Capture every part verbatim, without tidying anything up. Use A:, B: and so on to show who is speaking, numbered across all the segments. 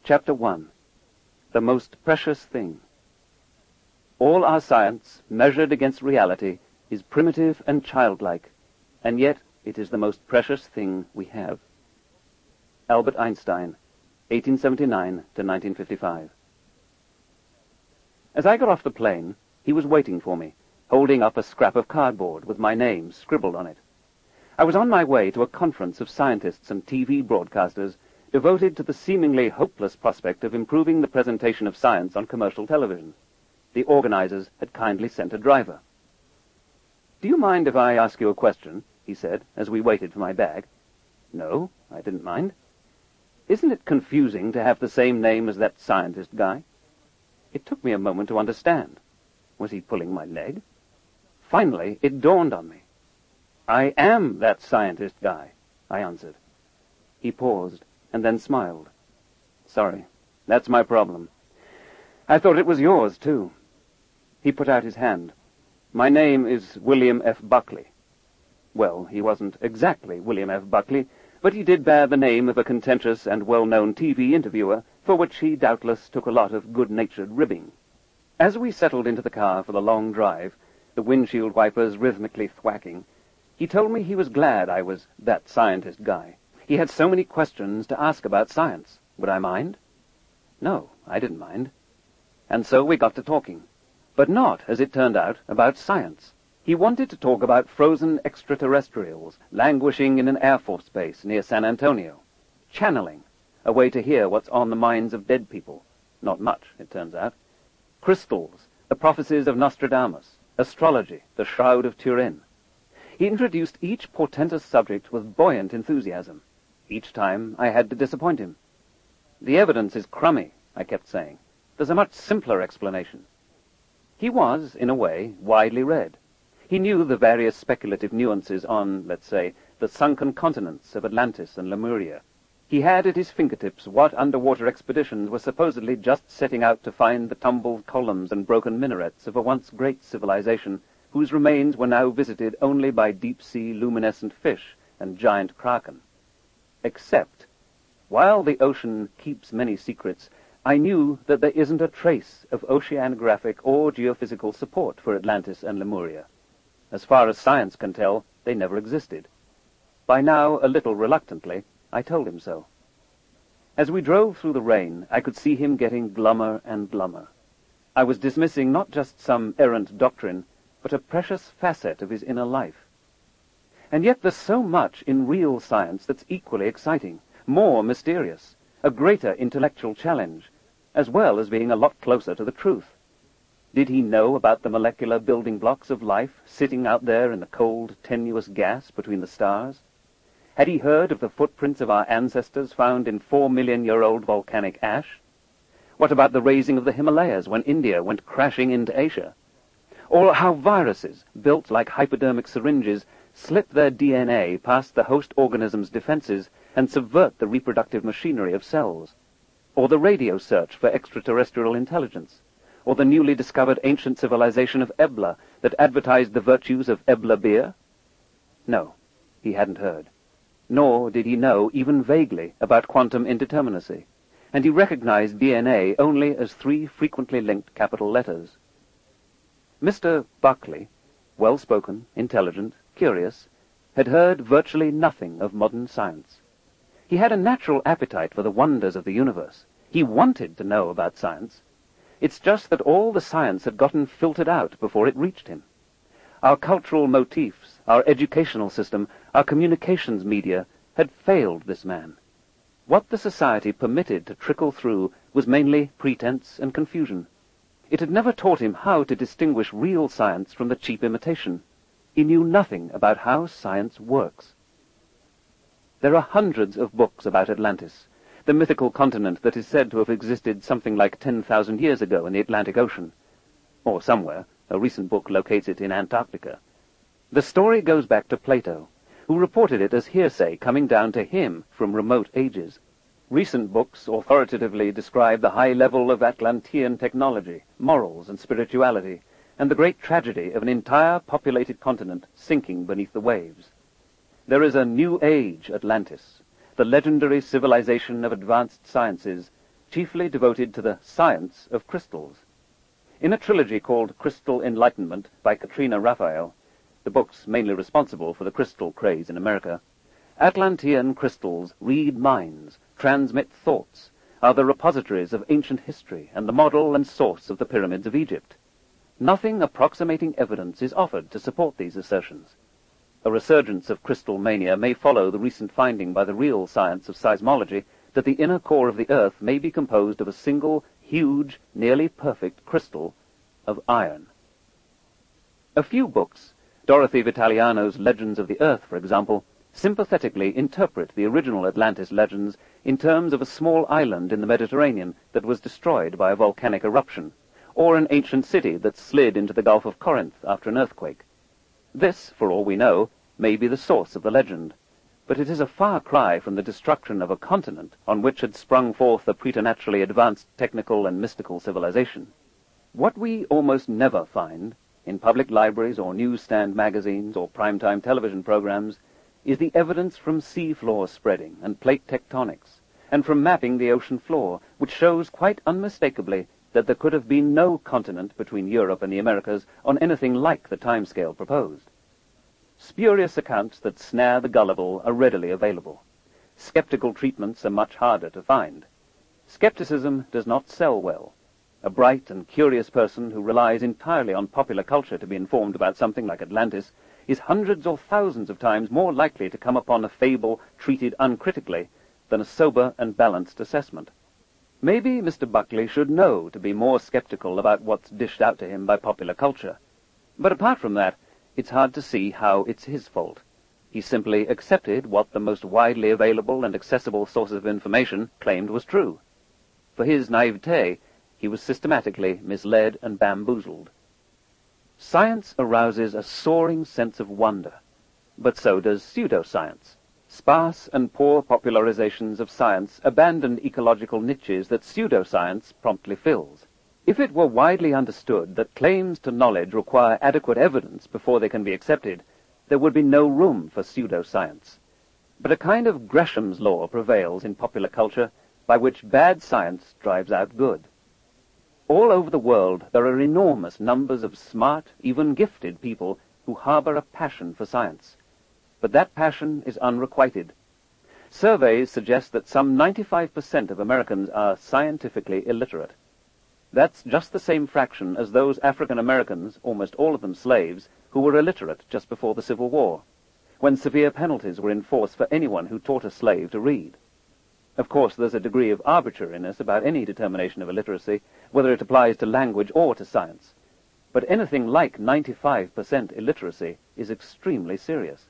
A: Chapter one. The Most Precious Thing. All our science, measured against reality, is primitive and childlike, and yet it is the most precious thing we have. Albert Einstein, eighteen seventy-nine to nineteen fifty-five. As I got off the plane, he was waiting for me, holding up a scrap of cardboard with my name scribbled on it. I was on my way to a conference of scientists and T V broadcasters devoted to the seemingly hopeless prospect of improving the presentation of science on commercial television. The organizers had kindly sent a driver. "Do you mind if I ask you a question?" he said, as we waited for my bag. No, I didn't mind. "Isn't it confusing to have the same name as that scientist guy?" It took me a moment to understand. Was he pulling my leg? Finally, it dawned on me. "I am that scientist guy," I answered. He paused, and then smiled. "Sorry, that's my problem. I thought it was yours, too." He put out his hand. "My name is William F. Buckley." Well, he wasn't exactly William F. Buckley, but he did bear the name of a contentious and well-known T V interviewer, for which he doubtless took a lot of good-natured ribbing. As we settled into the car for the long drive, the windshield wipers rhythmically thwacking, he told me he was glad I was that scientist guy. He had so many questions to ask about science. Would I mind? No, I didn't mind. And so we got to talking. But not, as it turned out, about science. He wanted to talk about frozen extraterrestrials languishing in an Air Force base near San Antonio. Channeling, a way to hear what's on the minds of dead people. Not much, it turns out. Crystals, the prophecies of Nostradamus. Astrology, the Shroud of Turin. He introduced each portentous subject with buoyant enthusiasm. Each time I had to disappoint him. "The evidence is crummy," I kept saying. "There's a much simpler explanation." He was, in a way, widely read. He knew the various speculative nuances on, let's say, the sunken continents of Atlantis and Lemuria. He had at his fingertips what underwater expeditions were supposedly just setting out to find the tumbled columns and broken minarets of a once great civilization whose remains were now visited only by deep-sea luminescent fish and giant kraken. Except, while the ocean keeps many secrets, I knew that there isn't a trace of oceanographic or geophysical support for Atlantis and Lemuria. As far as science can tell, they never existed. By now, a little reluctantly, I told him so. As we drove through the rain, I could see him getting glummer and glummer. I was dismissing not just some errant doctrine, but a precious facet of his inner life. And yet there's so much in real science that's equally exciting, more mysterious, a greater intellectual challenge, as well as being a lot closer to the truth. Did he know about the molecular building blocks of life sitting out there in the cold, tenuous gas between the stars? Had he heard of the footprints of our ancestors found in four-million-year-old volcanic ash? What about the raising of the Himalayas when India went crashing into Asia? Or how viruses, built like hypodermic syringes, slip their D N A past the host organism's defenses and subvert the reproductive machinery of cells? Or the radio search for extraterrestrial intelligence? Or the newly discovered ancient civilization of Ebla that advertised the virtues of Ebla beer? No, he hadn't heard. Nor did he know, even vaguely, about quantum indeterminacy, and he recognized D N A only as three frequently linked capital letters. Mister Buckley, well-spoken, intelligent, curious, had heard virtually nothing of modern science. He had a natural appetite for the wonders of the universe. He wanted to know about science. It's just that all the science had gotten filtered out before it reached him. Our cultural motifs, our educational system, our communications media had failed this man. What the society permitted to trickle through was mainly pretense and confusion. It had never taught him how to distinguish real science from the cheap imitation. He knew nothing about how science works. There are hundreds of books about Atlantis, the mythical continent that is said to have existed something like ten thousand years ago in the Atlantic Ocean. Or somewhere. A recent book locates it in Antarctica. The story goes back to Plato, who reported it as hearsay coming down to him from remote ages. Recent books authoritatively describe the high level of Atlantean technology, morals, and spirituality, and the great tragedy of an entire populated continent sinking beneath the waves. There is a new age Atlantis, the legendary civilization of advanced sciences, chiefly devoted to the science of crystals. In a trilogy called Crystal Enlightenment by Katrina Raphael, the books mainly responsible for the crystal craze in America, Atlantean crystals read minds, transmit thoughts, are the repositories of ancient history and the model and source of the pyramids of Egypt. Nothing approximating evidence is offered to support these assertions. A resurgence of crystal mania may follow the recent finding by the real science of seismology that the inner core of the Earth may be composed of a single, huge, nearly perfect crystal of iron. A few books, Dorothy Vitaliano's Legends of the Earth, for example, sympathetically interpret the original Atlantis legends in terms of a small island in the Mediterranean that was destroyed by a volcanic eruption, or an ancient city that slid into the Gulf of Corinth after an earthquake. This, for all we know, may be the source of the legend, but it is a far cry from the destruction of a continent on which had sprung forth a preternaturally advanced technical and mystical civilization. What we almost never find, in public libraries or newsstand magazines or primetime television programs, is the evidence from seafloor spreading and plate tectonics, and from mapping the ocean floor, which shows quite unmistakably that there could have been no continent between Europe and the Americas on anything like the timescale proposed. Spurious accounts that snare the gullible are readily available. Skeptical treatments are much harder to find. Skepticism does not sell well. A bright and curious person who relies entirely on popular culture to be informed about something like Atlantis is hundreds or thousands of times more likely to come upon a fable treated uncritically than a sober and balanced assessment. Maybe Mister Buckley should know to be more skeptical about what's dished out to him by popular culture. But apart from that, it's hard to see how it's his fault. He simply accepted what the most widely available and accessible sources of information claimed was true. For his naivete, he was systematically misled and bamboozled. Science arouses a soaring sense of wonder, but so does pseudoscience. Sparse and poor popularizations of science abandon ecological niches that pseudoscience promptly fills. If it were widely understood that claims to knowledge require adequate evidence before they can be accepted, there would be no room for pseudoscience. But a kind of Gresham's law prevails in popular culture by which bad science drives out good. All over the world there are enormous numbers of smart, even gifted people who harbor a passion for science. But that passion is unrequited. Surveys suggest that some ninety-five percent of Americans are scientifically illiterate. That's just the same fraction as those African Americans, almost all of them slaves, who were illiterate just before the Civil War, when severe penalties were in force for anyone who taught a slave to read. Of course, there's a degree of arbitrariness about any determination of illiteracy, whether it applies to language or to science. But anything like ninety-five percent illiteracy is extremely serious.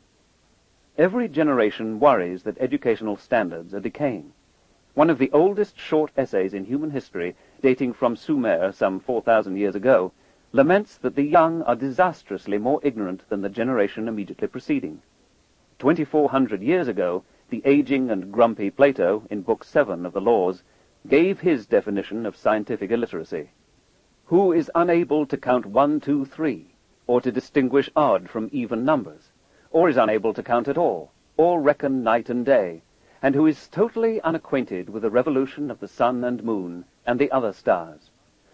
A: Every generation worries that educational standards are decaying. One of the oldest short essays in human history, dating from Sumer some four thousand years ago, laments that the young are disastrously more ignorant than the generation immediately preceding. Twenty-four hundred years ago, the aging and grumpy Plato, in Book seven of the Laws, gave his definition of scientific illiteracy. Who is unable to count one, two, three, or to distinguish odd from even numbers, or is unable to count at all, or reckon night and day, and who is totally unacquainted with the revolution of the sun and moon and the other stars.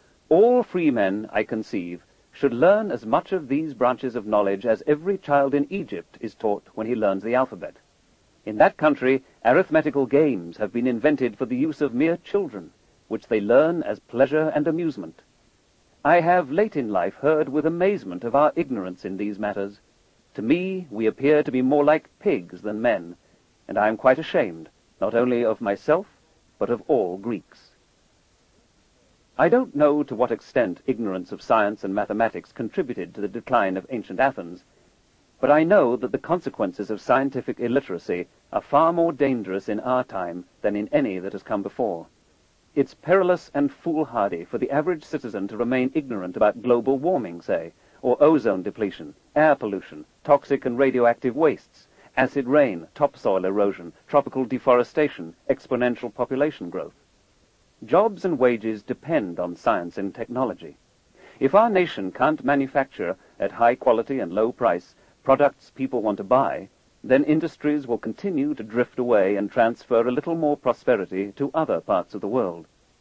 A: All free men, I conceive, should learn as much of these branches of knowledge as every child in Egypt is taught when he learns the alphabet. In that country, arithmetical games have been invented for the use of mere children, which they learn as pleasure and amusement. I have late in life heard with amazement of our ignorance in these matters. To me, we appear to be more like pigs than men, and I am quite ashamed, not only of myself, but of all Greeks. I don't know to what extent ignorance of science and mathematics contributed to the decline of ancient Athens, but I know that the consequences of scientific illiteracy are far more dangerous in our time than in any that has come before. It's perilous and foolhardy for the average citizen to remain ignorant about global warming, say, or ozone depletion, air pollution, toxic and radioactive wastes, acid rain, topsoil erosion, tropical deforestation, exponential population growth. Jobs and wages depend on science and technology. If our nation can't manufacture at high quality and low price products people want to buy, then industries will continue to drift away and transfer a little more prosperity to other parts of the world.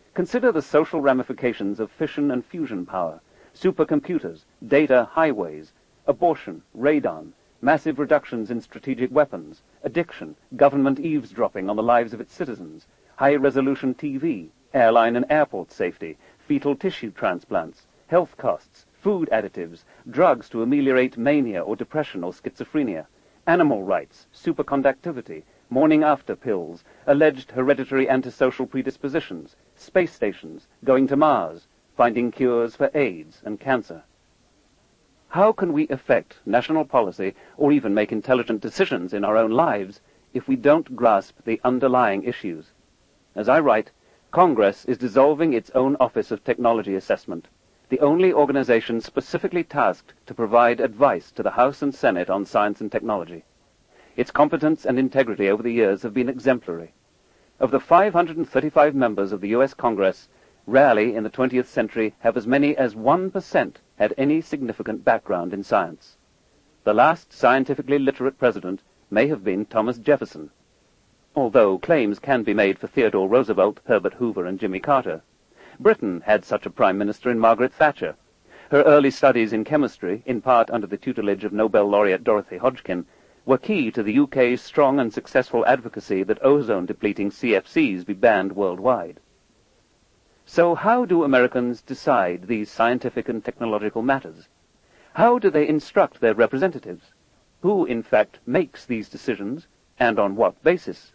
A: Consider the social ramifications of fission and fusion power, supercomputers, data highways, abortion, radon, massive reductions in strategic weapons, addiction, government eavesdropping on the lives of its citizens, high-resolution T V, airline and airport safety, fetal tissue transplants, health costs, food additives, drugs to ameliorate mania or depression or schizophrenia, animal rights, superconductivity, morning-after pills, alleged hereditary antisocial predispositions, space stations, going to Mars, finding cures for AIDS and cancer. How can we affect national policy or even make intelligent decisions in our own lives if we don't grasp the underlying issues? As I write, Congress is dissolving its own Office of Technology Assessment, the only organization specifically tasked to provide advice to the House and Senate on science and technology. Its competence and integrity over the years have been exemplary. Of the five hundred thirty-five members of the U S Congress, rarely in the twentieth century have as many as one percent had any significant background in science. The last scientifically literate president may have been Thomas Jefferson, although claims can be made for Theodore Roosevelt, Herbert Hoover, and Jimmy Carter. Britain had such a prime minister in Margaret Thatcher. Her early studies in chemistry, in part under the tutelage of Nobel laureate Dorothy Hodgkin, were key to the U K's strong and successful advocacy that ozone-depleting C F Cs be banned worldwide. So how do Americans decide these scientific and technological matters? How do they instruct their representatives? Who, in fact, makes these decisions, and on what basis?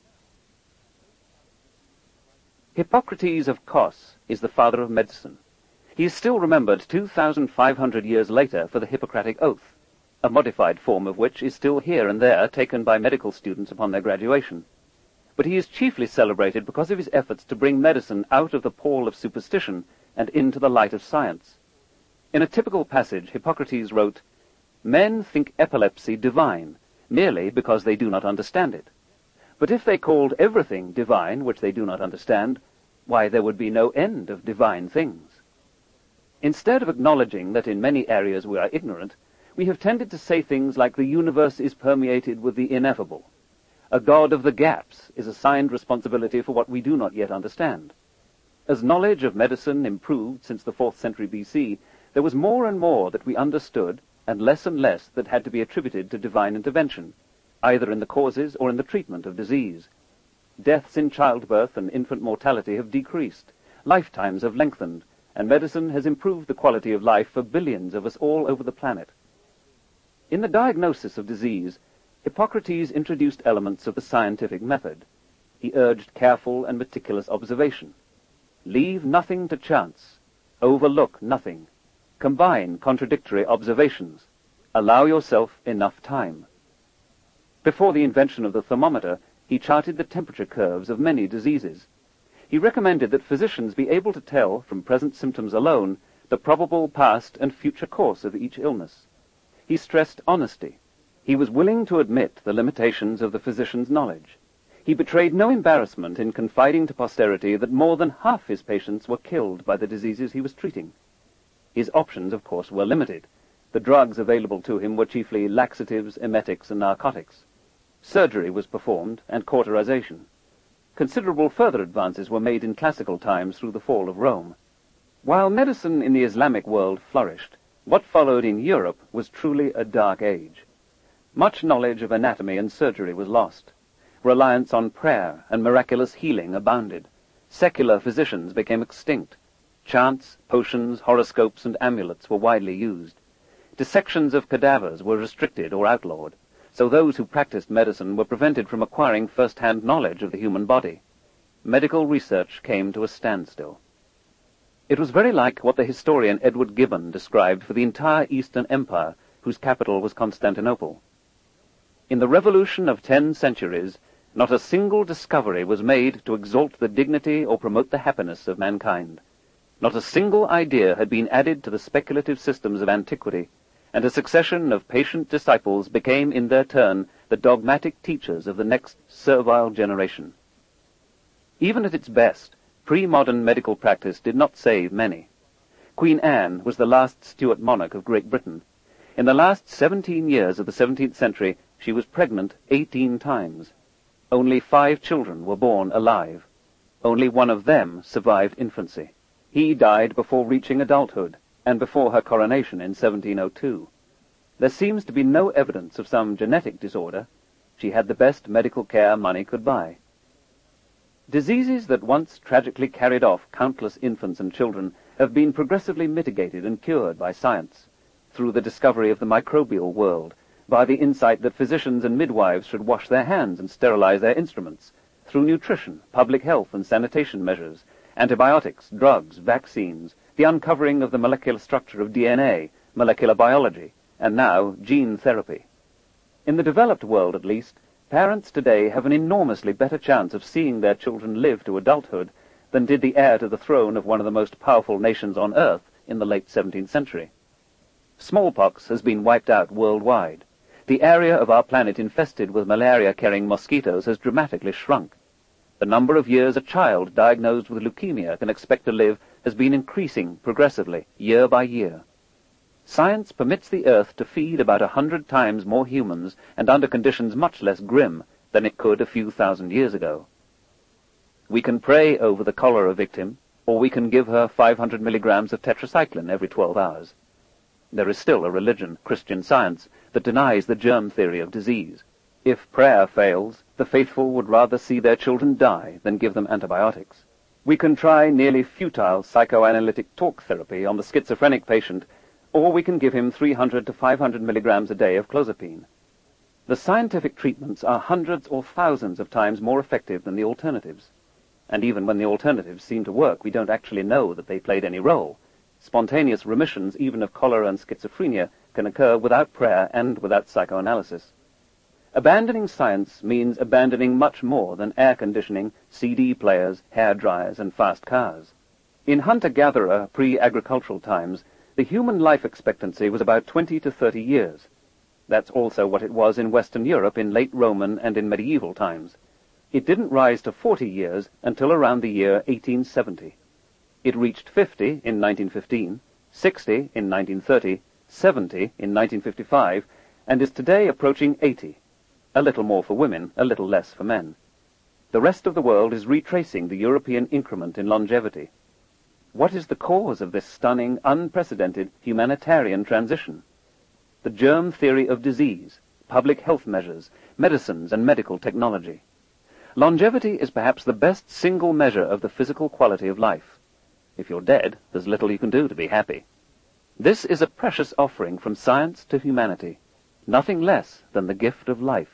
A: Hippocrates of Kos is the father of medicine. He is still remembered two thousand five hundred years later for the Hippocratic Oath, a modified form of which is still here and there taken by medical students upon their graduation. But he is chiefly celebrated because of his efforts to bring medicine out of the pall of superstition and into the light of science. In a typical passage, Hippocrates wrote, "Men think epilepsy divine, merely because they do not understand it. But if they called everything divine which they do not understand, why, there would be no end of divine things." Instead of acknowledging that in many areas we are ignorant, we have tended to say things like the universe is permeated with the ineffable. A god of the gaps is assigned responsibility for what we do not yet understand. As knowledge of medicine improved since the fourth century B C, there was more and more that we understood, and less and less that had to be attributed to divine intervention, either in the causes or in the treatment of disease. Deaths in childbirth and infant mortality have decreased, lifetimes have lengthened, and medicine has improved the quality of life for billions of us all over the planet. In the diagnosis of disease, Hippocrates introduced elements of the scientific method. He urged careful and meticulous observation. Leave nothing to chance. Overlook nothing. Combine contradictory observations. Allow yourself enough time. Before the invention of the thermometer, he charted the temperature curves of many diseases. He recommended that physicians be able to tell, from present symptoms alone, the probable past and future course of each illness. He stressed honesty. He was willing to admit the limitations of the physician's knowledge. He betrayed no embarrassment in confiding to posterity that more than half his patients were killed by the diseases he was treating. His options, of course, were limited. The drugs available to him were chiefly laxatives, emetics, and narcotics. Surgery was performed, and cauterization. Considerable further advances were made in classical times through the fall of Rome. While medicine in the Islamic world flourished, what followed in Europe was truly a dark age. Much knowledge of anatomy and surgery was lost. Reliance on prayer and miraculous healing abounded. Secular physicians became extinct. Chants, potions, horoscopes, and amulets were widely used. Dissections of cadavers were restricted or outlawed, so those who practiced medicine were prevented from acquiring first-hand knowledge of the human body. Medical research came to a standstill. It was very like what the historian Edward Gibbon described for the entire Eastern Empire, whose capital was Constantinople. In the revolution of ten centuries, not a single discovery was made to exalt the dignity or promote the happiness of mankind. Not a single idea had been added to the speculative systems of antiquity, and a succession of patient disciples became in their turn the dogmatic teachers of the next servile generation. Even at its best, pre-modern medical practice did not save many. Queen Anne was the last Stuart monarch of Great Britain. In the last seventeen years of the seventeenth century, she was pregnant eighteen times. Only five children were born alive. Only one of them survived infancy. He died before reaching adulthood, and before her coronation in seventeen oh two. There seems to be no evidence of some genetic disorder. She had the best medical care money could buy. Diseases that once tragically carried off countless infants and children have been progressively mitigated and cured by science, through the discovery of the microbial world, by the insight that physicians and midwives should wash their hands and sterilize their instruments, through nutrition, public health and sanitation measures, antibiotics, drugs, vaccines, the uncovering of the molecular structure of D N A, molecular biology, and now gene therapy. In the developed world, at least, parents today have an enormously better chance of seeing their children live to adulthood than did the heir to the throne of one of the most powerful nations on earth in the late seventeenth century. Smallpox has been wiped out worldwide. The area of our planet infested with malaria-carrying mosquitoes has dramatically shrunk. The number of years a child diagnosed with leukemia can expect to live has been increasing progressively, year by year. Science permits the Earth to feed about a hundred times more humans and under conditions much less grim than it could a few thousand years ago. We can pray over the cholera victim, or we can give her five hundred milligrams of tetracycline every twelve hours. There is still a religion, Christian Science, that denies the germ theory of disease. If prayer fails, the faithful would rather see their children die than give them antibiotics. We can try nearly futile psychoanalytic talk therapy on the schizophrenic patient, or we can give him three hundred to five hundred milligrams a day of clozapine. The scientific treatments are hundreds or thousands of times more effective than the alternatives. And even when the alternatives seem to work, we don't actually know that they played any role. Spontaneous remissions, even of cholera and schizophrenia, can occur without prayer and without psychoanalysis. Abandoning science means abandoning much more than air conditioning, C D players, hair dryers, and fast cars. In hunter-gatherer, pre-agricultural times, the human life expectancy was about twenty to thirty years. That's also what it was in Western Europe in late Roman and in medieval times. It didn't rise to forty years until around the year eighteen seventy. It reached fifty in nineteen fifteen, sixty in nineteen thirty, seventy in nineteen fifty-five, and is today approaching eighty. A little more for women, a little less for men. The rest of the world is retracing the European increment in longevity. What is the cause of this stunning, unprecedented humanitarian transition? The germ theory of disease, public health measures, medicines and medical technology. Longevity is perhaps the best single measure of the physical quality of life. If you're dead, there's little you can do to be happy. This is a precious offering from science to humanity, nothing less than the gift of life.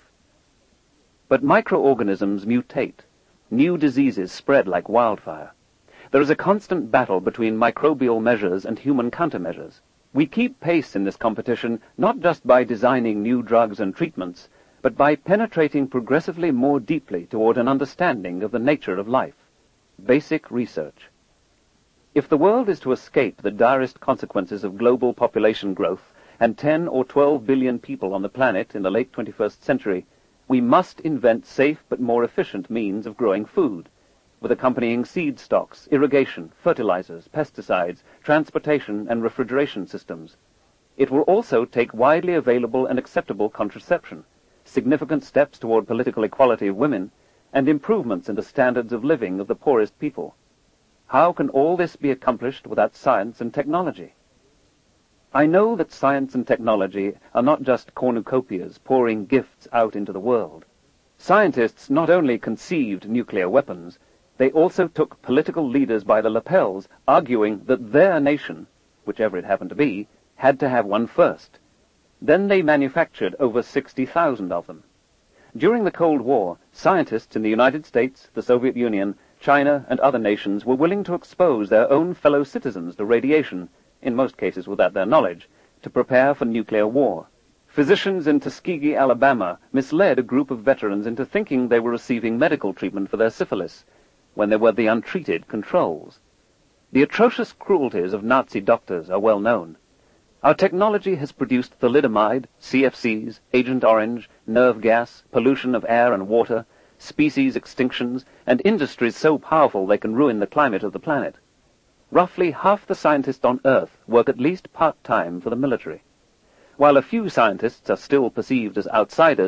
A: But microorganisms mutate. New diseases spread like wildfire. There is a constant battle between microbial measures and human countermeasures. We keep pace in this competition not just by designing new drugs and treatments, but by penetrating progressively more deeply toward an understanding of the nature of life. Basic research. If the world is to escape the direst consequences of global population growth and ten or twelve billion people on the planet in the late twenty-first century, we must invent safe but more efficient means of growing food, with accompanying seed stocks, irrigation, fertilizers, pesticides, transportation, and refrigeration systems. It will also take widely available and acceptable contraception, significant steps toward political equality of women, and improvements in the standards of living of the poorest people. How can all this be accomplished without science and technology? I know that science and technology are not just cornucopias pouring gifts out into the world. Scientists not only conceived nuclear weapons, they also took political leaders by the lapels, arguing that their nation, whichever it happened to be, had to have one first. Then they manufactured over sixty thousand of them. During the Cold War, scientists in the United States, the Soviet Union, China, and other nations were willing to expose their own fellow citizens to radiation, in most cases without their knowledge, to prepare for nuclear war. Physicians in Tuskegee, Alabama, misled a group of veterans into thinking they were receiving medical treatment for their syphilis, when they were the untreated controls. The atrocious cruelties of Nazi doctors are well known. Our technology has produced thalidomide, C F Cs, Agent Orange, nerve gas, pollution of air and water, species extinctions, and industries so powerful they can ruin the climate of the planet. Roughly half the scientists on Earth work at least part-time for the military. While a few scientists are still perceived as outsiders,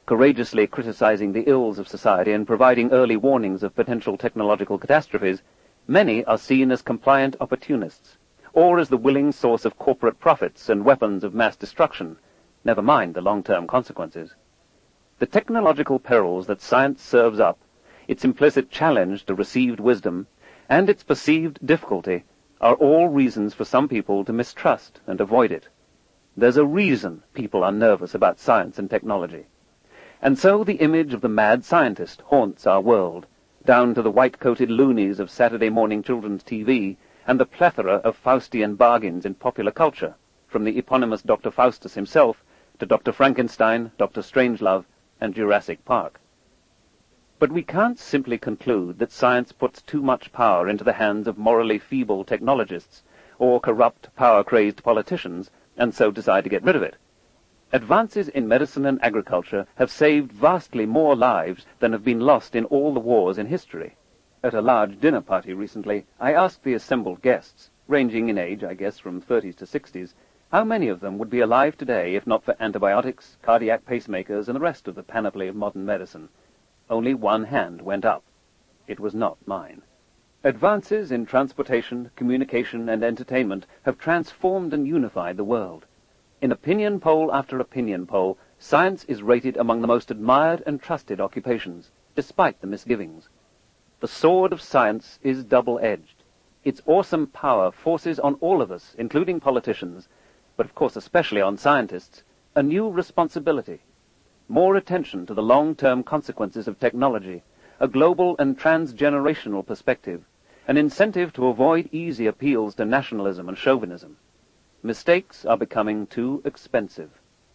A: courageously criticizing the ills of society and providing early warnings of potential technological catastrophes, many are seen as compliant opportunists, or as the willing source of corporate profits and weapons of mass destruction, never mind the long-term consequences. The technological perils that science serves up, its implicit challenge to received wisdom, and its perceived difficulty are all reasons for some people to mistrust and avoid it. There's a reason people are nervous about science and technology. And so the image of the mad scientist haunts our world, down to the white-coated loonies of Saturday morning children's T V and the plethora of Faustian bargains in popular culture, from the eponymous Doctor Faustus himself to Doctor Frankenstein, Doctor Strangelove, and Jurassic Park. But we can't simply conclude that science puts too much power into the hands of morally feeble technologists or corrupt, power-crazed politicians, and so decide to get rid of it. Advances in medicine and agriculture have saved vastly more lives than have been lost in all the wars in history. At a large dinner party recently, I asked the assembled guests, ranging in age, I guess, from thirties to sixties, how many of them would be alive today if not for antibiotics, cardiac pacemakers, and the rest of the panoply of modern medicine. Only one hand went up. It was not mine. Advances in transportation, communication, and entertainment have transformed and unified the world. In opinion poll after opinion poll, science is rated among the most admired and trusted occupations, despite the misgivings. The sword of science is double-edged. Its awesome power forces on all of us, including politicians, but of course especially on scientists, a new responsibility. More attention to the long-term consequences of technology, a global and transgenerational perspective, an incentive to avoid easy appeals to nationalism and chauvinism. Mistakes are becoming too expensive.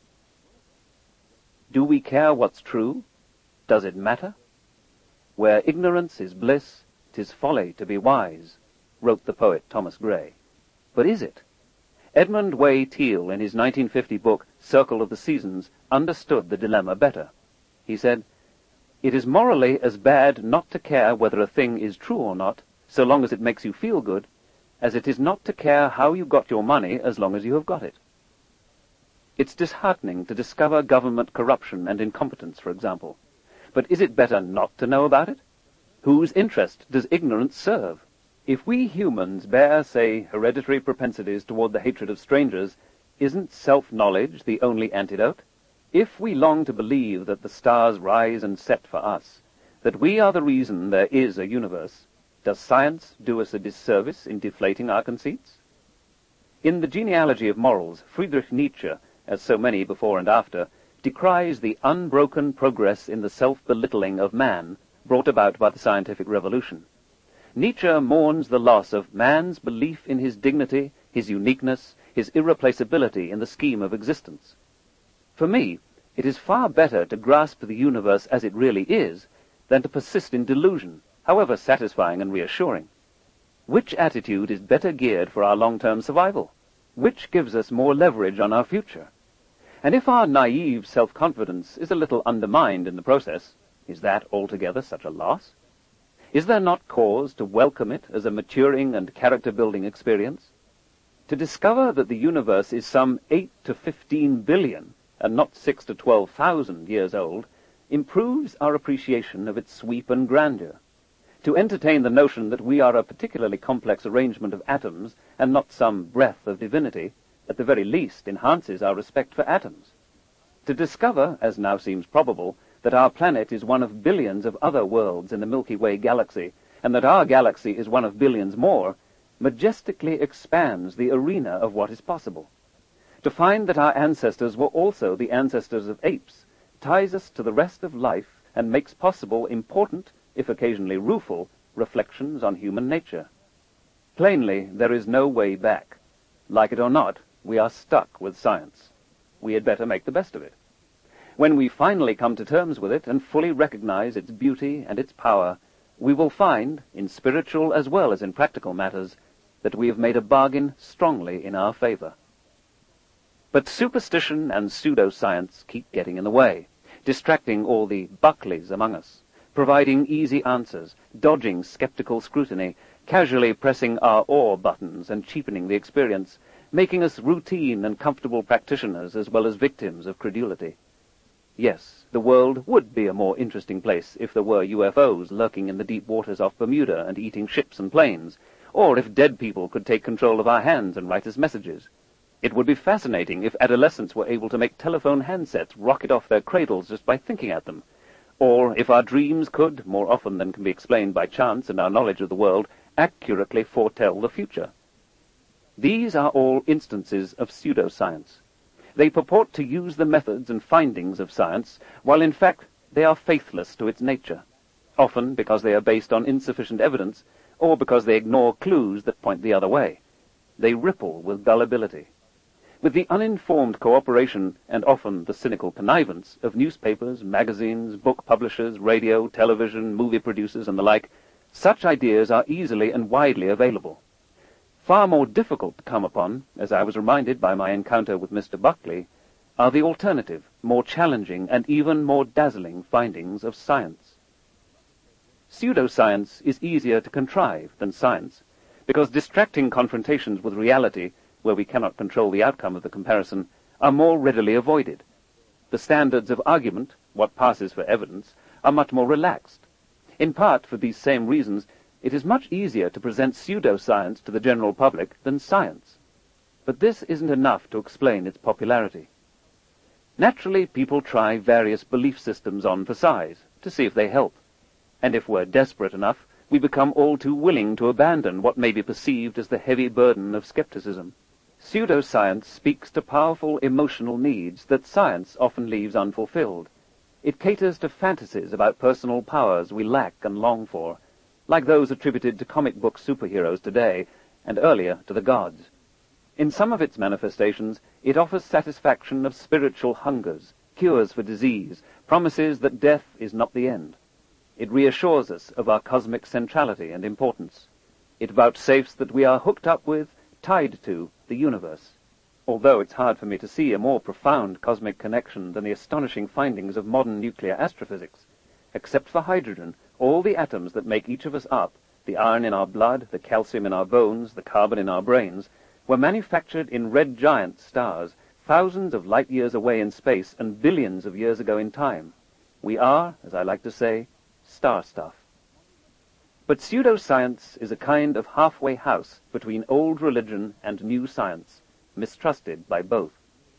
A: Do we care what's true? Does it matter? Where ignorance is bliss, 'tis folly to be wise, wrote the poet Thomas Gray. But is it? Edmund Way Teale, in his nineteen fifty book, Circle of the Seasons, understood the dilemma better. He said, "It is morally as bad not to care whether a thing is true or not, so long as it makes you feel good, as it is not to care how you got your money as long as you have got it." It's disheartening to discover government corruption and incompetence, for example. But is it better not to know about it? Whose interest does ignorance serve? If we humans bear, say, hereditary propensities toward the hatred of strangers, isn't self-knowledge the only antidote? If we long to believe that the stars rise and set for us, that we are the reason there is a universe, does science do us a disservice in deflating our conceits? In The Genealogy of Morals, Friedrich Nietzsche, as so many before and after, decries the unbroken progress in the self-belittling of man brought about by the scientific revolution. Nietzsche mourns the loss of man's belief in his dignity, his uniqueness, his irreplaceability in the scheme of existence. For me, it is far better to grasp the universe as it really is than to persist in delusion, however satisfying and reassuring. Which attitude is better geared for our long-term survival? Which gives us more leverage on our future? And if our naive self-confidence is a little undermined in the process, is that altogether such a loss? Is there not cause to welcome it as a maturing and character-building experience? To discover that the universe is some eight to fifteen billion, and not six to twelve thousand years old, improves our appreciation of its sweep and grandeur. To entertain the notion that we are a particularly complex arrangement of atoms, and not some breath of divinity, at the very least enhances our respect for atoms. To discover, as now seems probable, that our planet is one of billions of other worlds in the Milky Way galaxy, and that our galaxy is one of billions more, majestically expands the arena of what is possible. To find that our ancestors were also the ancestors of apes ties us to the rest of life and makes possible important, if occasionally rueful, reflections on human nature. Plainly, there is no way back. Like it or not, we are stuck with science. We had better make the best of it. When we finally come to terms with it and fully recognize its beauty and its power, we will find, in spiritual as well as in practical matters, that we have made a bargain strongly in our favor. But superstition and pseudoscience keep getting in the way, distracting all the Buckleys among us, providing easy answers, dodging skeptical scrutiny, casually pressing our awe buttons and cheapening the experience, making us routine and comfortable practitioners as well as victims of credulity. Yes, the world would be a more interesting place if there were U F Os lurking in the deep waters off Bermuda and eating ships and planes, or if dead people could take control of our hands and write us messages. It would be fascinating if adolescents were able to make telephone handsets rocket off their cradles just by thinking at them, or if our dreams could, more often than can be explained by chance and our knowledge of the world, accurately foretell the future. These are all instances of pseudoscience. They purport to use the methods and findings of science, while in fact they are faithless to its nature, often because they are based on insufficient evidence, or because they ignore clues that point the other way. They ripple with gullibility. With the uninformed cooperation, and often the cynical connivance, of newspapers, magazines, book publishers, radio, television, movie producers, and the like, such ideas are easily and widely available. Far more difficult to come upon, as I was reminded by my encounter with Mister Buckley, are the alternative, more challenging, and even more dazzling findings of science. Pseudoscience is easier to contrive than science, because distracting confrontations with reality, where we cannot control the outcome of the comparison, are more readily avoided. The standards of argument, what passes for evidence, are much more relaxed. In part for these same reasons, it is much easier to present pseudoscience to the general public than science. But this isn't enough to explain its popularity. Naturally, people try various belief systems on for size, to see if they help. And if we're desperate enough, we become all too willing to abandon what may be perceived as the heavy burden of skepticism. Pseudoscience speaks to powerful emotional needs that science often leaves unfulfilled. It caters to fantasies about personal powers we lack and long for, like those attributed to comic book superheroes today, and earlier to the gods. In some of its manifestations, it offers satisfaction of spiritual hungers, cures for disease, promises that death is not the end. It reassures us of our cosmic centrality and importance. It vouchsafes that we are hooked up with, tied to, the universe. Although it's hard for me to see a more profound cosmic connection than the astonishing findings of modern nuclear astrophysics. Except for hydrogen, all the atoms that make each of us up, the iron in our blood, the calcium in our bones, the carbon in our brains, were manufactured in red giant stars, thousands of light years away in space and billions of years ago in time. We are, as I like to say, star stuff. But pseudoscience is a kind of halfway house between old religion and new science, mistrusted by both.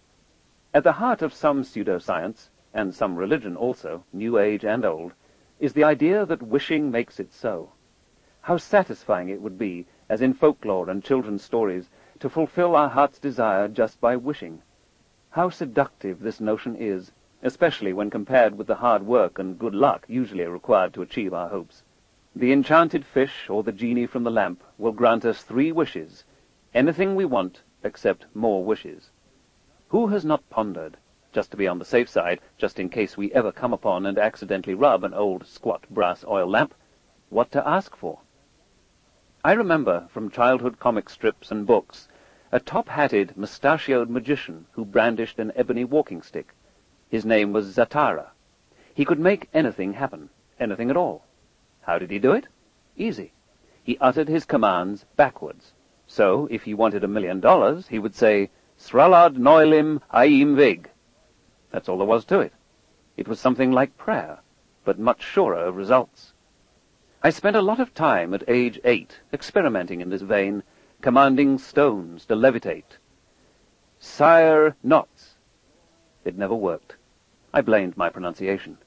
A: At the heart of some pseudoscience, and some religion also, New Age and old, is the idea that wishing makes it so. How satisfying it would be, as in folklore and children's stories, to fulfill our heart's desire just by wishing. How seductive this notion is, especially when compared with the hard work and good luck usually required to achieve our hopes. The enchanted fish or the genie from the lamp will grant us three wishes, anything we want except more wishes. Who has not pondered, just to be on the safe side, just in case we ever come upon and accidentally rub an old squat brass oil lamp, what to ask for? I remember from childhood comic strips and books a top-hatted, mustachioed magician who brandished an ebony walking stick. His name was Zatara. He could make anything happen, anything at all. How did he do it? Easy. He uttered his commands backwards. So, if he wanted a million dollars, he would say, Sralad Noilim Aim Vig. That's all there was to it. It was something like prayer, but much surer of results. I spent a lot of time at age eight experimenting in this vein, commanding stones to levitate. Sire Knots. It never worked. I blamed my pronunciation.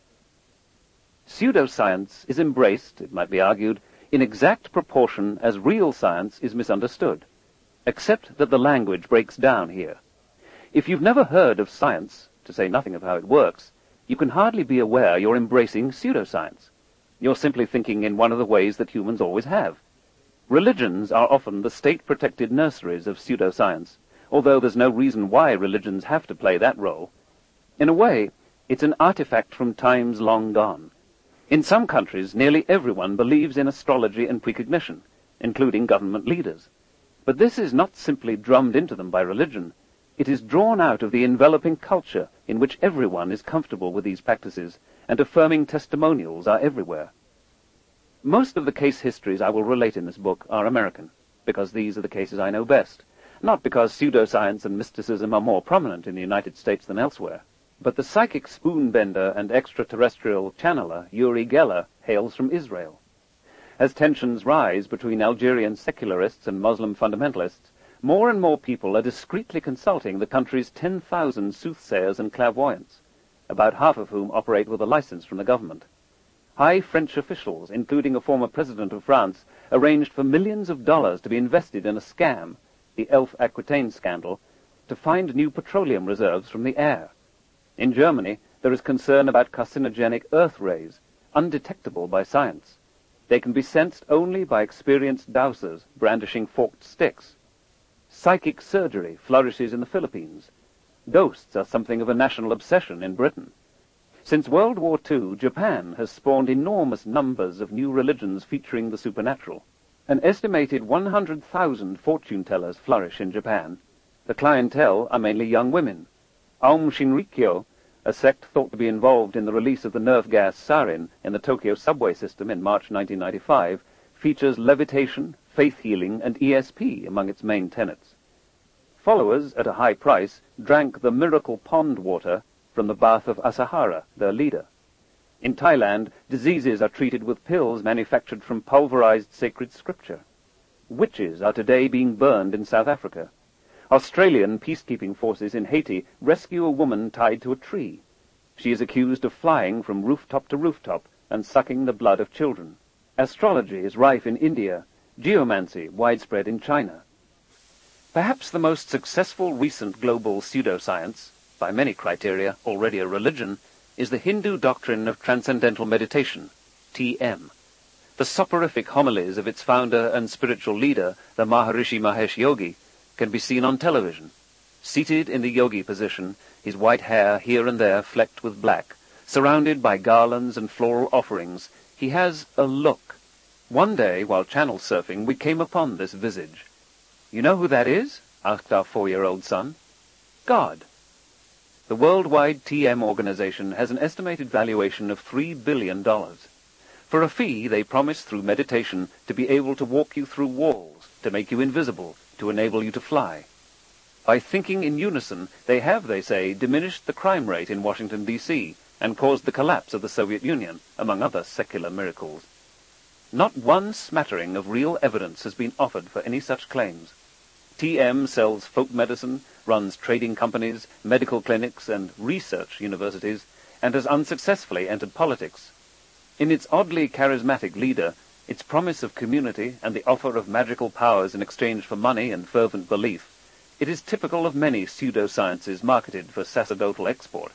A: Pseudoscience is embraced, it might be argued, in exact proportion as real science is misunderstood, except that the language breaks down here. If you've never heard of science, to say nothing of how it works, you can hardly be aware you're embracing pseudoscience. You're simply thinking in one of the ways that humans always have. Religions are often the state-protected nurseries of pseudoscience, although there's no reason why religions have to play that role. In a way, it's an artifact from times long gone. In some countries, nearly everyone believes in astrology and precognition, including government leaders. But this is not simply drummed into them by religion. It is drawn out of the enveloping culture in which everyone is comfortable with these practices, and affirming testimonials are everywhere. Most of the case histories I will relate in this book are American, because these are the cases I know best, not because pseudoscience and mysticism are more prominent in the United States than elsewhere. But the psychic spoonbender and extraterrestrial channeler Uri Geller hails from Israel. As tensions rise between Algerian secularists and Muslim fundamentalists, more and more people are discreetly consulting the country's ten thousand soothsayers and clairvoyants, about half of whom operate with a license from the government. High French officials, including a former president of France, arranged for millions of dollars to be invested in a scam, the Elf Aquitaine scandal, to find new petroleum reserves from the air. In Germany, there is concern about carcinogenic Earth rays, undetectable by science. They can be sensed only by experienced dowsers brandishing forked sticks. Psychic surgery flourishes in the Philippines. Ghosts are something of a national obsession in Britain. Since World War Two, Japan has spawned enormous numbers of new religions featuring the supernatural. An estimated one hundred thousand fortune-tellers flourish in Japan. The clientele are mainly young women. Aum Shinrikyo, a sect thought to be involved in the release of the nerve gas sarin in the Tokyo subway system in March nineteen ninety-five, features levitation, faith healing, and E S P among its main tenets. Followers, at a high price, drank the miracle pond water from the bath of Asahara, their leader. In Thailand, diseases are treated with pills manufactured from pulverized sacred scripture. Witches are today being burned in South Africa. Australian peacekeeping forces in Haiti rescue a woman tied to a tree. She is accused of flying from rooftop to rooftop and sucking the blood of children. Astrology is rife in India, geomancy widespread in China. Perhaps the most successful recent global pseudoscience, by many criteria already a religion, is the Hindu doctrine of transcendental meditation, T M. The soporific homilies of its founder and spiritual leader, the Maharishi Mahesh Yogi, can be seen on television. Seated in the yogi position, his white hair here and there flecked with black, surrounded by garlands and floral offerings, he has a look. One day, while channel surfing, we came upon this visage. "You know who that is?" asked our four-year-old son. "God." The worldwide T M organization has an estimated valuation of three billion dollars. For a fee, they promise through meditation to be able to walk you through walls, to make you invisible, to enable you to fly. By thinking in unison, they have, they say, diminished the crime rate in Washington, D C, and caused the collapse of the Soviet Union, among other secular miracles. Not one smattering of real evidence has been offered for any such claims. T M sells folk medicine, runs trading companies, medical clinics, and research universities, and has unsuccessfully entered politics. In its oddly charismatic leader, its promise of community and the offer of magical powers in exchange for money and fervent belief, it is typical of many pseudosciences marketed for sacerdotal export.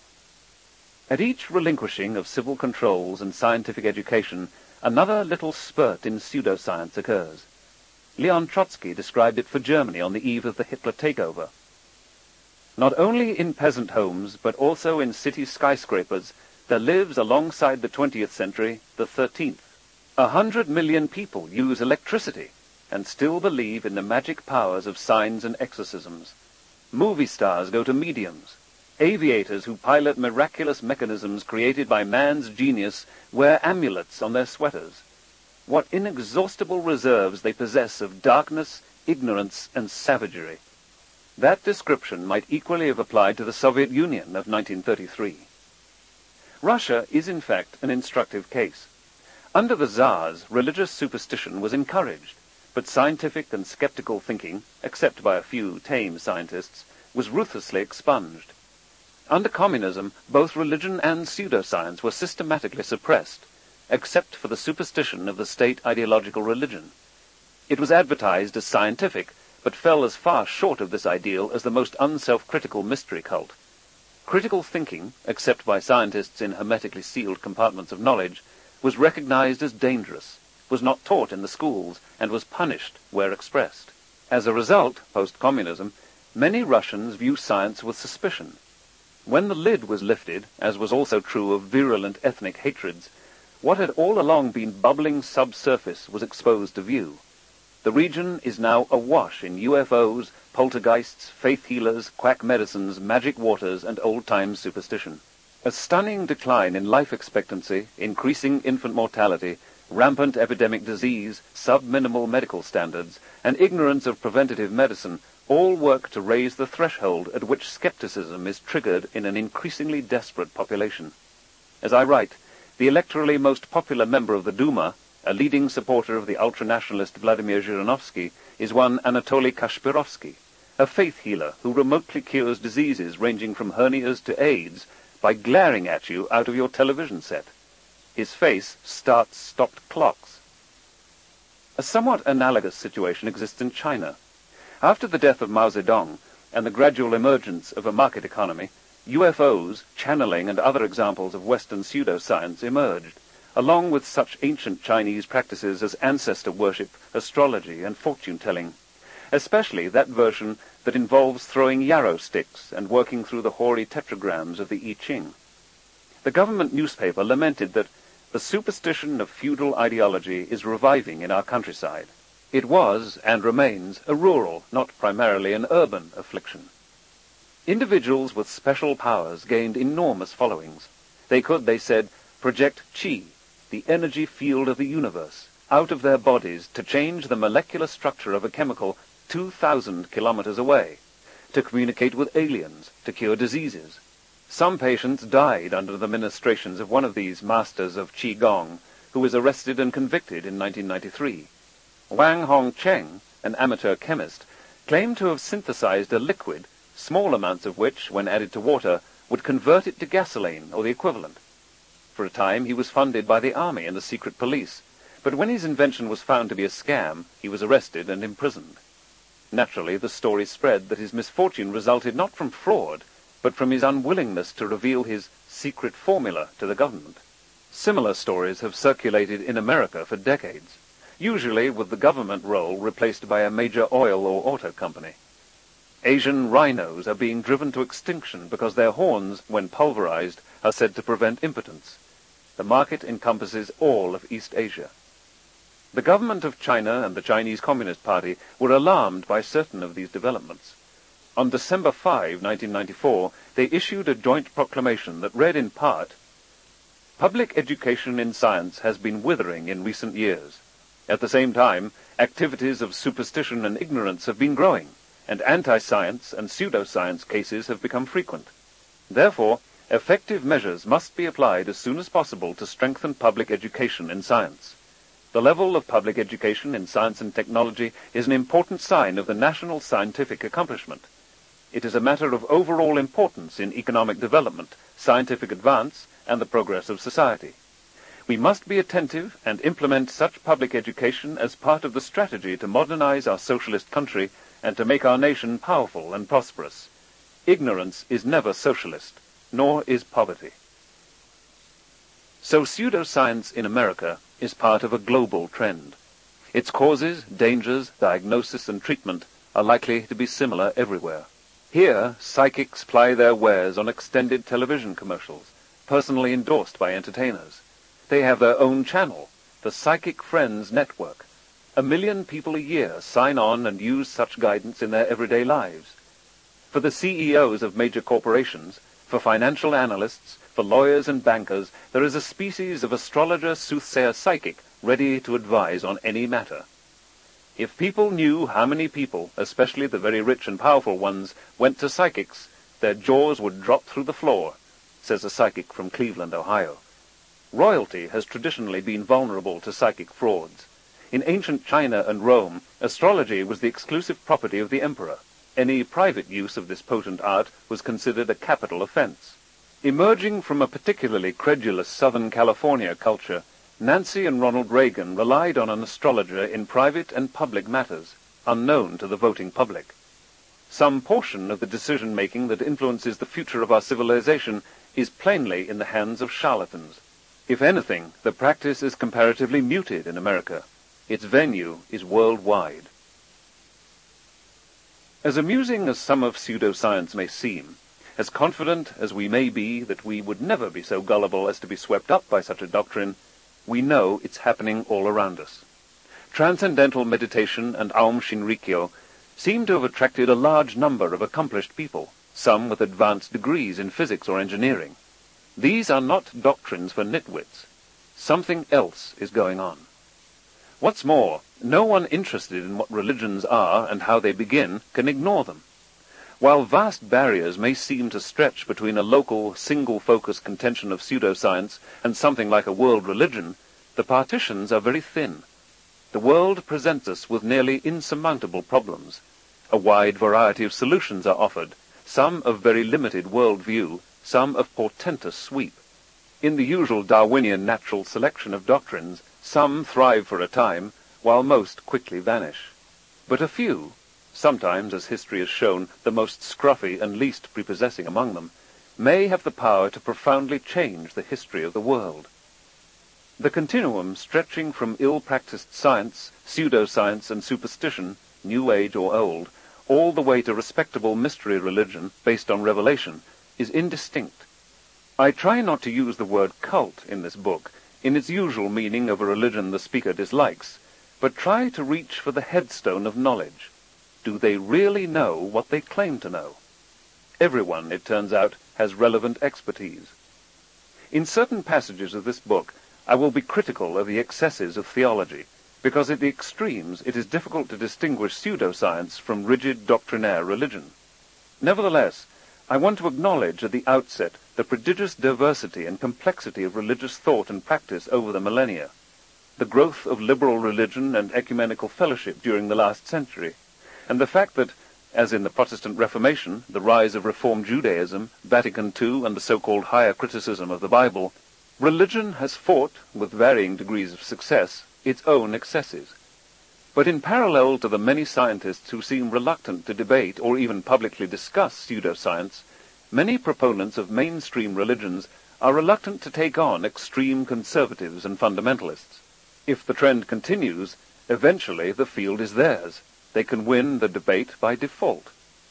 A: At each relinquishing of civil controls and scientific education, another little spurt in pseudoscience occurs. Leon Trotsky described it for Germany on the eve of the Hitler takeover. Not only in peasant homes, but also in city skyscrapers, there lives alongside the twentieth century the thirteenth. A hundred million people use electricity and still believe in the magic powers of signs and exorcisms. Movie stars go to mediums. Aviators who pilot miraculous mechanisms created by man's genius wear amulets on their sweaters. What inexhaustible reserves they possess of darkness, ignorance, and savagery. That description might equally have applied to the Soviet Union of nineteen thirty-three. Russia is in fact an instructive case. Under the Tsars, religious superstition was encouraged, but scientific and skeptical thinking, except by a few tame scientists, was ruthlessly expunged. Under communism, both religion and pseudoscience were systematically suppressed, except for the superstition of the state ideological religion. It was advertised as scientific, but fell as far short of this ideal as the most unself-critical mystery cult. Critical thinking, except by scientists in hermetically sealed compartments of knowledge, was recognized as dangerous, was not taught in the schools, and was punished where expressed. As a result, post-communism, many Russians view science with suspicion. When the lid was lifted, as was also true of virulent ethnic hatreds, what had all along been bubbling subsurface was exposed to view. The region is now awash in U F Os, poltergeists, faith healers, quack medicines, magic waters, and old-time superstition. A stunning decline in life expectancy, increasing infant mortality, Rampant epidemic disease, subminimal medical standards, and ignorance of preventative medicine all work to raise the threshold at which skepticism is triggered in an increasingly desperate population. As I write, the electorally most popular member of the Duma, a leading supporter of the ultranationalist Vladimir Zhirinovsky, is one Anatoly Kashpirovsky, a faith healer who remotely cures diseases ranging from hernias to AIDS by glaring at you out of your television set. His face starts stopped clocks. A somewhat analogous situation exists in China. After the death of Mao Zedong and the gradual emergence of a market economy, U F Os, channeling, and other examples of Western pseudoscience emerged, along with such ancient Chinese practices as ancestor worship, astrology, and fortune-telling, especially that version that involves throwing yarrow sticks and working through the hoary tetragrams of the I Ching. The government newspaper lamented that the superstition of feudal ideology is reviving in our countryside. It was, and remains, a rural, not primarily an urban, affliction. Individuals with special powers gained enormous followings. They could, they said, project qi, the energy field of the universe, out of their bodies to change the molecular structure of a chemical two thousand kilometers away, to communicate with aliens, to cure diseases. Some patients died under the ministrations of one of these masters of Qigong, who was arrested and convicted in nineteen ninety-three. Wang Hongcheng, an amateur chemist, claimed to have synthesized a liquid, small amounts of which, when added to water, would convert it to gasoline or the equivalent. For a time he was funded by the army and the secret police, but when his invention was found to be a scam, he was arrested and imprisoned. Naturally, the story spread that his misfortune resulted not from fraud, but from his unwillingness to reveal his secret formula to the government. Similar stories have circulated in America for decades, usually with the government role replaced by a major oil or auto company. Asian rhinos are being driven to extinction because their horns, when pulverized, are said to prevent impotence. The market encompasses all of East Asia. The government of China and the Chinese Communist Party were alarmed by certain of these developments. On December fifth, nineteen ninety-four, they issued a joint proclamation that read in part, "Public education in science has been withering in recent years. At the same time, activities of superstition and ignorance have been growing, and anti-science and pseudoscience cases have become frequent. Therefore, effective measures must be applied as soon as possible to strengthen public education in science. The level of public education in science and technology is an important sign of the national scientific accomplishment. It is a matter of overall importance in economic development, scientific advance, and the progress of society. We must be attentive and implement such public education as part of the strategy to modernize our socialist country and to make our nation powerful and prosperous. Ignorance is never socialist, nor is poverty." So pseudoscience in America is part of a global trend. Its causes, dangers, diagnosis, and treatment are likely to be similar everywhere. Here, psychics ply their wares on extended television commercials, personally endorsed by entertainers. They have their own channel, the Psychic Friends Network. A million people a year sign on and use such guidance in their everyday lives. For the C E Os of major corporations, for financial analysts, for lawyers and bankers, there is a species of astrologer, soothsayer, psychic ready to advise on any matter. If people knew how many people, especially the very rich and powerful ones, went to psychics, their jaws would drop through the floor, says a psychic from Cleveland, Ohio. Royalty has traditionally been vulnerable to psychic frauds. In ancient China and Rome, astrology was the exclusive property of the emperor. Any private use of this potent art was considered a capital offense. Emerging from a particularly credulous Southern California culture, Nancy and Ronald Reagan relied on an astrologer in private and public matters, unknown to the voting public. Some portion of the decision-making that influences the future of our civilization is plainly in the hands of charlatans. If anything, the practice is comparatively muted in America. Its venue is worldwide. As amusing as some of pseudoscience may seem, as confident as we may be that we would never be so gullible as to be swept up by such a doctrine, we know it's happening all around us. Transcendental meditation and Aum Shinrikyo seem to have attracted a large number of accomplished people, some with advanced degrees in physics or engineering. These are not doctrines for nitwits.
B: Something else is going on. What's more, no one interested in what religions are and how they begin can ignore them. While vast barriers may seem to stretch between a local, single-focus contention of pseudoscience and something like a world religion, the partitions are very thin. The world presents us with nearly insurmountable problems. A wide variety of solutions are offered, some of very limited world-view, some of portentous sweep. In the usual Darwinian natural selection of doctrines, some thrive for a time, while most quickly vanish. But a few, sometimes, as history has shown, the most scruffy and least prepossessing among them, may have the power to profoundly change the history of the world. The continuum stretching from ill-practiced science, pseudoscience, and superstition, New Age or old, all the way to respectable mystery religion based on revelation, is indistinct. I try not to use the word cult in this book, in its usual meaning of a religion the speaker dislikes, but try to reach for the headstone of knowledge. Do they really know what they claim to know? Everyone, it turns out, has relevant expertise. In certain passages of this book, I will be critical of the excesses of theology, because at the extremes it is difficult to distinguish pseudoscience from rigid doctrinaire religion. Nevertheless, I want to acknowledge at the outset the prodigious diversity and complexity of religious thought and practice over the millennia, the growth of liberal religion and ecumenical fellowship during the last century, and the fact that, as in the Protestant Reformation, the rise of Reformed Judaism, Vatican Two, and the so-called higher criticism of the Bible, religion has fought, with varying degrees of success, its own excesses. But in parallel to the many scientists who seem reluctant to debate or even publicly discuss pseudoscience, many proponents of mainstream religions are reluctant to take on extreme conservatives and fundamentalists. If the trend continues, eventually the field is theirs. They can win the debate by default.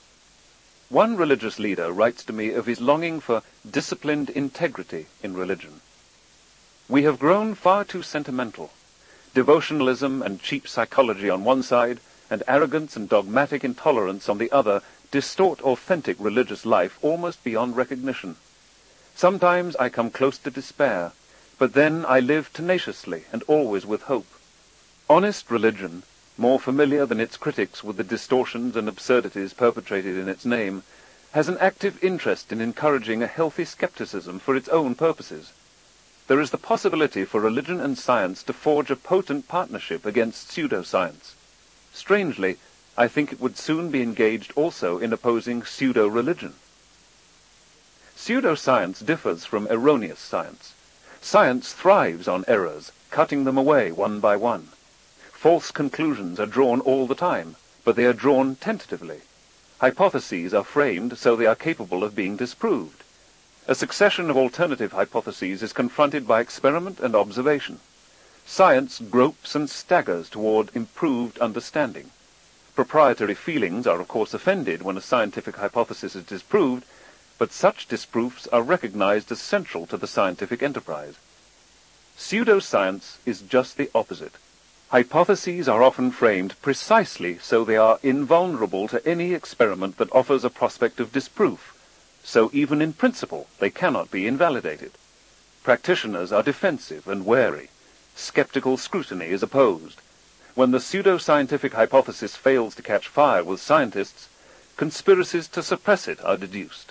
B: One religious leader writes to me of his longing for disciplined integrity in religion. We have grown far too sentimental. Devotionalism and cheap psychology on one side, and arrogance and dogmatic intolerance on the other, distort authentic religious life almost beyond recognition. Sometimes I come close to despair, but then I live tenaciously and always with hope. Honest religion, more familiar than its critics with the distortions and absurdities perpetrated in its name, has an active interest in encouraging a healthy skepticism for its own purposes. There is the possibility for religion and science to forge a potent partnership against pseudoscience. Strangely, I think it would soon be engaged also in opposing pseudo-religion. Pseudoscience differs from erroneous science. Science thrives on errors, cutting them away one by one. False conclusions are drawn all the time, but they are drawn tentatively. Hypotheses are framed so they are capable of being disproved. A succession of alternative hypotheses is confronted by experiment and observation. Science gropes and staggers toward improved understanding. Proprietary feelings are of course offended when a scientific hypothesis is disproved, but such disproofs are recognized as central to the scientific enterprise. Pseudoscience is just the opposite. Hypotheses are often framed precisely so they are invulnerable to any experiment that offers a prospect of disproof, so even in principle they cannot be invalidated. Practitioners are defensive and wary. Skeptical scrutiny is opposed. When the pseudo-scientific hypothesis fails to catch fire with scientists, conspiracies to suppress it are deduced.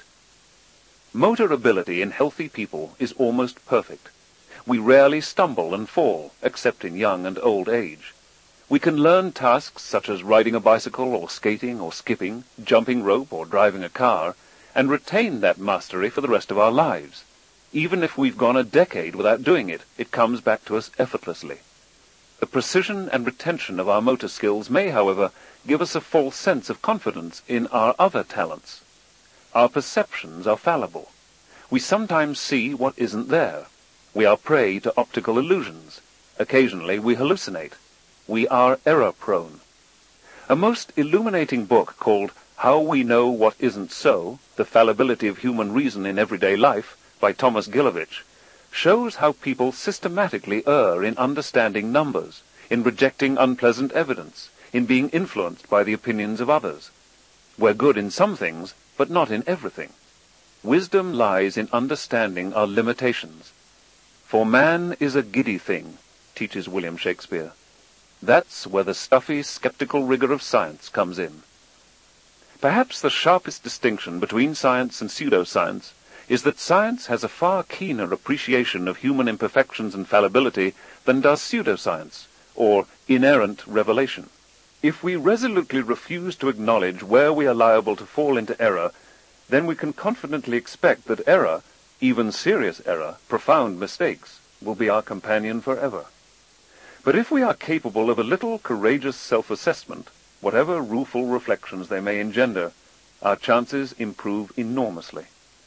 B: Motor ability in healthy people is almost perfect. We rarely stumble and fall, except in young and old age. We can learn tasks such as riding a bicycle or skating or skipping, jumping rope or driving a car, and retain that mastery for the rest of our lives. Even if we've gone a decade without doing it, it comes back to us effortlessly. The precision and retention of our motor skills may, however, give us a false sense of confidence in our other talents. Our perceptions are fallible. We sometimes see what isn't there. We are prey to optical illusions. Occasionally we hallucinate. We are error-prone. A most illuminating book called How We Know What Isn't So, The Fallibility of Human Reason in Everyday Life, by Thomas Gilovich, shows how people systematically err in understanding numbers, in rejecting unpleasant evidence, in being influenced by the opinions of others. We're good in some things, but not in everything. Wisdom lies in understanding our limitations. For man is a giddy thing, teaches William Shakespeare. That's where the stuffy, skeptical rigor of science comes in. Perhaps the sharpest distinction between science and pseudoscience is that science has a far keener appreciation of human imperfections and fallibility than does pseudoscience, or inerrant revelation. If we resolutely refuse to acknowledge where we are liable to fall into error, then we can confidently expect that error, even serious error, profound mistakes, will be our companion forever. But if we are capable of a little courageous self-assessment, whatever rueful reflections they may engender, our chances improve enormously.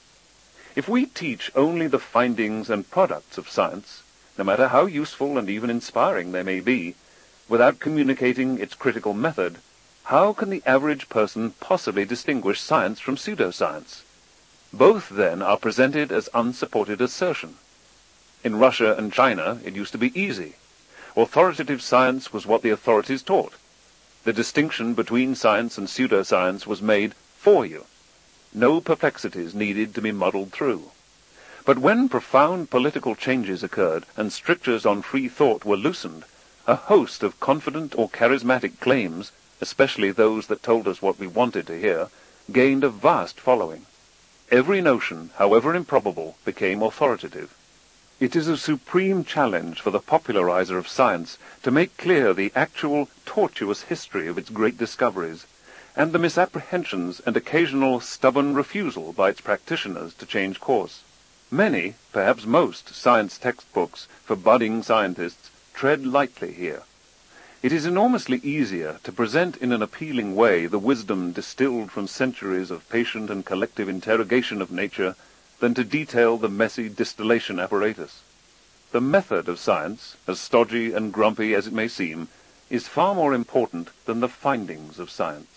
B: If we teach only the findings and products of science, no matter how useful and even inspiring they may be, without communicating its critical method, how can the average person possibly distinguish science from pseudoscience? Both, then, are presented as unsupported assertion. In Russia and China, it used to be easy. Authoritative science was what the authorities taught. The distinction between science and pseudoscience was made for you. No perplexities needed to be muddled through. But when profound political changes occurred and strictures on free thought were loosened, a host of confident or charismatic claims, especially those that told us what we wanted to hear, gained a vast following. Every notion, however improbable, became authoritative. It is a supreme challenge for the popularizer of science to make clear the actual tortuous history of its great discoveries, and the misapprehensions and occasional stubborn refusal by its practitioners to change course. Many, perhaps most, science textbooks for budding scientists tread lightly here. It is enormously easier to present in an appealing way the wisdom distilled from centuries of patient and collective interrogation of nature than to detail the messy distillation apparatus. The method of science, as stodgy and grumpy as it may seem, is far more important than the findings of science.